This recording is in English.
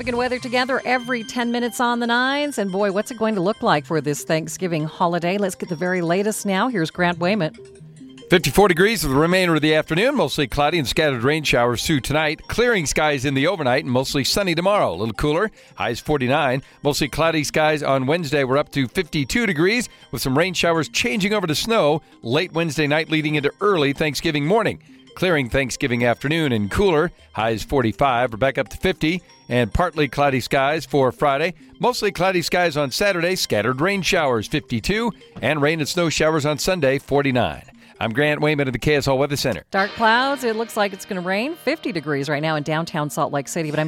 Traffic and weather together every 10 minutes on the nines. And boy, what's it going to look like for this Thanksgiving holiday? Let's get the very latest now. Here's Grant Wayman. 54 degrees for the remainder of the afternoon. Mostly cloudy and scattered rain showers through tonight. Clearing skies in the overnight and mostly sunny tomorrow. A little cooler. Highs 49. Mostly cloudy skies on Wednesday. We're up to 52 degrees with some rain showers changing over to snow late Wednesday night leading into early Thanksgiving morning. Clearing Thanksgiving afternoon and cooler. Highs 45. We're back up to 50. And partly cloudy skies for Friday. Mostly cloudy skies on Saturday. Scattered rain showers 52. And rain and snow showers on Sunday 49. I'm Grant Wayman at the KSL Weather Center. Dark clouds. It looks like it's going to rain. 50 degrees right now in downtown Salt Lake City, but I'm